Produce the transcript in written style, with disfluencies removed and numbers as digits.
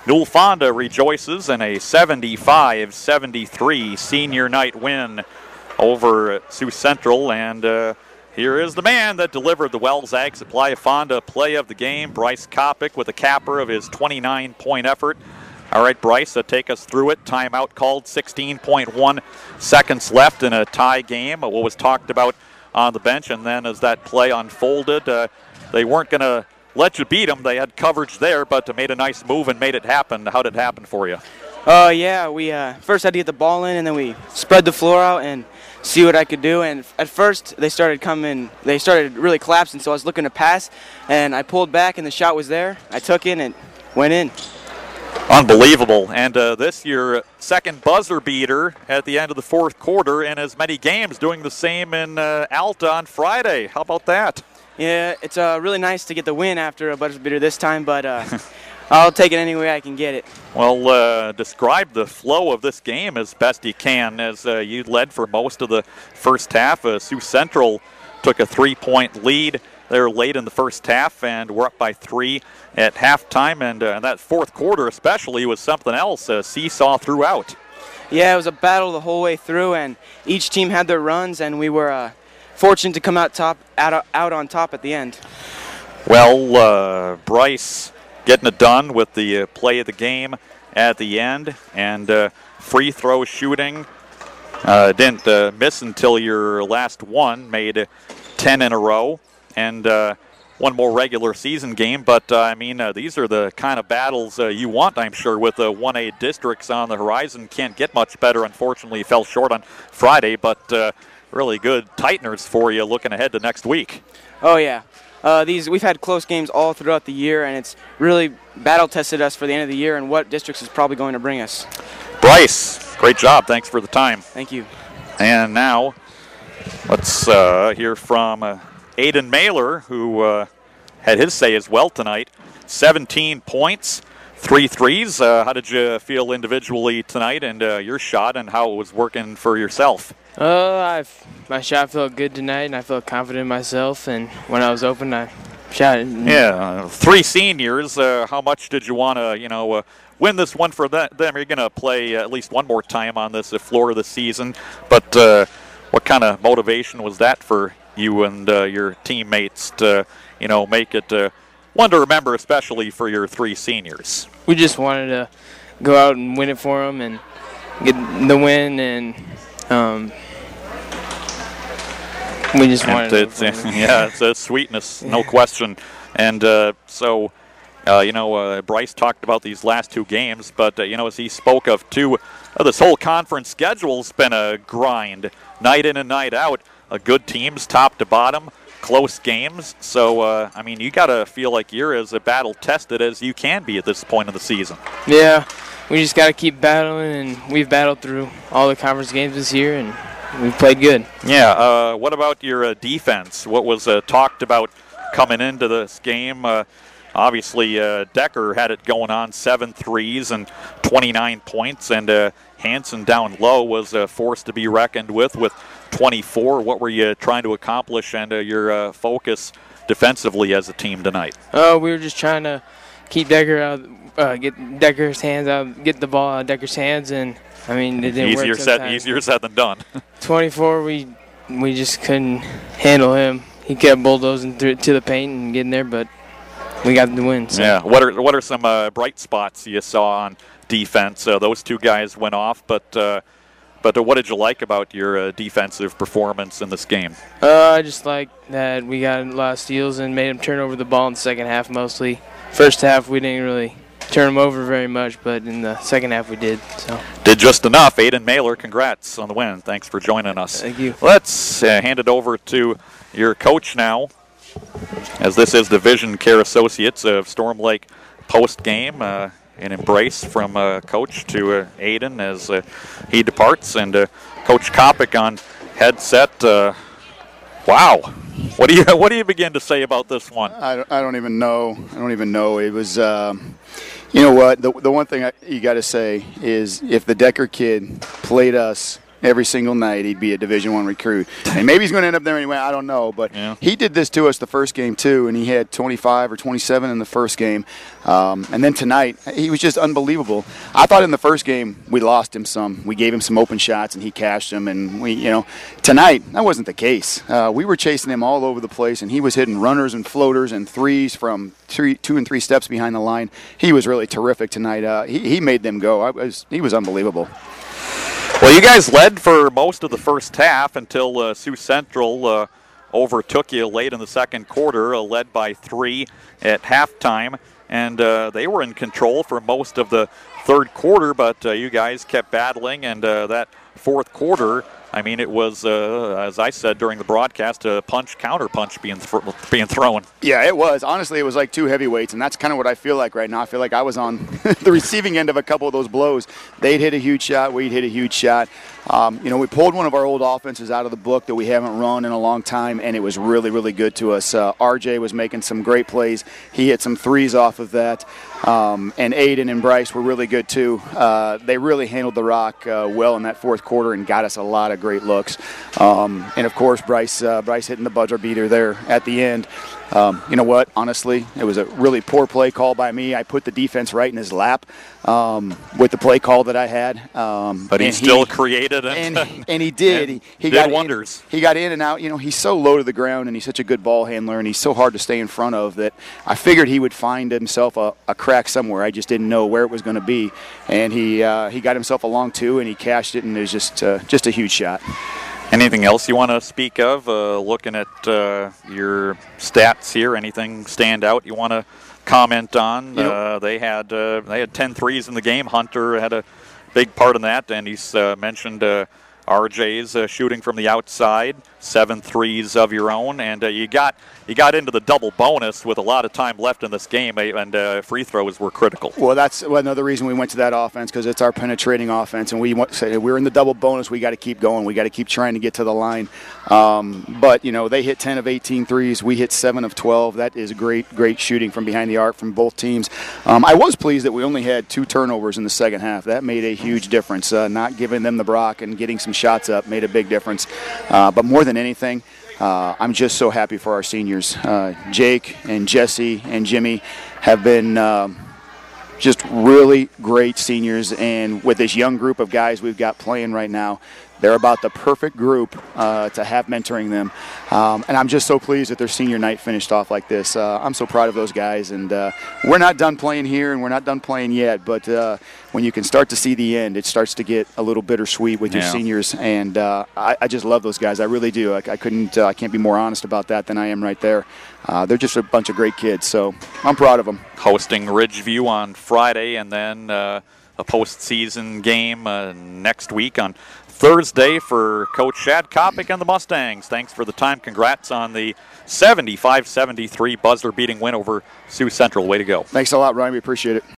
Newell Fonda rejoices in a 75-73 senior night win over Sioux Central. And here is the man that delivered the Wells Ag Supply of Fonda play of the game, Bryce Kopic, with a capper of his 29-point effort. All right, Bryce, take us through it. Timeout called, 16.1 seconds left in a tie game. What was talked about on the bench, and then as that play unfolded, they weren't going to let you beat them. They had coverage there, but made a nice move and made it happen. How did it happen for you? Yeah, we first had to get the ball in, and then we spread the floor out and see what I could do. And at first, they started really collapsing, so I was looking to pass, and I pulled back, and the shot was there. I took it, and it went in. Unbelievable. And this your second buzzer beater at the end of the fourth quarter in as many games, doing the same in Alta on Friday. How about that? Yeah, it's really nice to get the win after a buzzer beater this time, but I'll take it any way I can get it. Well, describe the flow of this game as best you can, as you led for most of the first half. Sioux Central took a 3-point lead there late in the first half, and we're up by 3 at halftime. And that fourth quarter especially was something else, seesaw throughout. Yeah, it was a battle the whole way through, and each team had their runs, and we were fortunate to come out on top at the end. Well, Bryce getting it done with the play of the game at the end, and free throw shooting. Didn't miss until your last one, made 10 in a row, and one more regular season game. But, I mean, these are the kind of battles you want, I'm sure, with the 1A districts on the horizon. Can't get much better. Unfortunately, fell short on Friday, but really good tighteners for you looking ahead to next week. Oh, yeah. We've had close games all throughout the year, and it's really battle-tested us for the end of the year and what districts is probably going to bring us. Bryce, great job. Thanks for the time. Thank you. And now let's hear from Aiden Mailer, who had his say as well tonight. 17 points, 3 threes. How did you feel individually tonight and your shot and how it was working for yourself? My shot felt good tonight, and I felt confident in myself. And when I was open, I shot it. Yeah, 3 seniors. How much did you want to, win this one for them? You're going to play at least one more time on this floor this season. But what kind of motivation was that for you and your teammates to, make it one to remember, especially for your 3 seniors? We just wanted to go out and win it for them and get the win, and we just wanted to. Yeah, it's a sweetness, no question. And so, Bryce talked about these last 2 games, but, as he spoke of too, this whole conference schedule's been a grind, night in and night out. Good teams, top to bottom, close games. So, you got to feel like you're as battle-tested as you can be at this point of the season. Yeah, we just got to keep battling, and we've battled through all the conference games this year, and we've played good. Yeah, what about your defense? What was talked about coming into this game? Obviously, Decker had it going on, 7 threes and 29 points, and Hanson down low was a force to be reckoned with 24. What were you trying to accomplish and your focus defensively as a team tonight? We were just trying to keep Decker out, get Decker's hands out, get the ball out of Decker's hands, and it didn't work sometimes. Easier said than done. 24, we just couldn't handle him. He kept bulldozing to the paint and getting there, but we got the win. So. Yeah. What are some bright spots you saw on defense? Those 2 guys went off, but what did you like about your defensive performance in this game? I just like that we got a lot of steals and made them turn over the ball in the second half mostly. First half we didn't really turn them over very much, but in the second half we did. So did just enough. Aiden Mailer, congrats on the win. Thanks for joining us. Thank you. Let's hand it over to your coach now, as this is Division Care Associates of Storm Lake post game. An embrace from Coach to Aiden as he departs, and Coach Kopic on headset. Wow, what do you begin to say about this one? I don't even know. It was, you know what? The one thing you got to say is if the Decker kid played us every single night he'd be a Division I recruit. And maybe he's going to end up there anyway, I don't know. But he did this to us the first game too, and he had 25 or 27 in the first game. And then tonight, he was just unbelievable. I thought in the first game we lost him some. We gave him some open shots, and he cashed them. And tonight, that wasn't the case. We were chasing him all over the place, and he was hitting runners and floaters and threes from 2 and 3 steps behind the line. He was really terrific tonight. He made them go. He was unbelievable. Well, you guys led for most of the first half until Sioux Central overtook you late in the second quarter, led by 3 at halftime. And they were in control for most of the third quarter, but you guys kept battling. And that fourth quarter, I mean, it was, as I said during the broadcast, a counter-punch being thrown. Yeah, it was. Honestly, it was like 2 heavyweights, and that's kind of what I feel like right now. I feel like I was on the receiving end of a couple of those blows. They'd hit a huge shot. We'd hit a huge shot. We pulled one of our old offenses out of the book that we haven't run in a long time, and it was really, really good to us. RJ was making some great plays. He hit some threes off of that. And Aiden and Bryce were really good, too. They really handled the rock well in that fourth quarter and got us a lot of great looks. And, of course, Bryce hitting the buzzer beater there at the end. You know what? Honestly, it was a really poor play call by me. I put the defense right in his lap with the play call that I had. But he still created it. And he did. He did wonders. He got in and out. He's so low to the ground, and he's such a good ball handler, and he's so hard to stay in front of that I figured he would find himself a crack somewhere. I just didn't know where it was going to be. And he got himself a long 2, and he cashed it, and it was just a huge shot. Anything else you want to speak of? Looking at your stats here, anything stand out you want to comment on? They had 10 threes in the game. Hunter had a big part in that, and he's mentioned RJ's shooting from the outside, 7 threes of your own, and you got into the double bonus with a lot of time left in this game, and free throws were critical. Well, that's another reason we went to that offense, because it's our penetrating offense, and we said we're in the double bonus. We got to keep going. We got to keep trying to get to the line. But they hit 10 of 18 threes. We hit 7 of 12. That is great shooting from behind the arc from both teams. I was pleased that we only had 2 turnovers in the second half. That made a huge difference. Not giving them the Brock and getting some shots up made a big difference. But more than anything, I'm just so happy for our seniors. Jake and Jesse and Jimmy have been just really great seniors, and with this young group of guys we've got playing right now, they're about the perfect group to have mentoring them. And I'm just so pleased that their senior night finished off like this. I'm so proud of those guys. And we're not done playing here, and we're not done playing yet. But when you can start to see the end, it starts to get a little bittersweet with your seniors. And I just love those guys. I really do. I can't be more honest about that than I am right there. They're just a bunch of great kids. So I'm proud of them. Hosting Ridgeview on Friday, and then a postseason game next week on Thursday for Coach Shad Kopic and the Mustangs. Thanks for the time. Congrats on the 75-73 buzzer-beating win over Sioux Central. Way to go. Thanks a lot, Ryan. We appreciate it.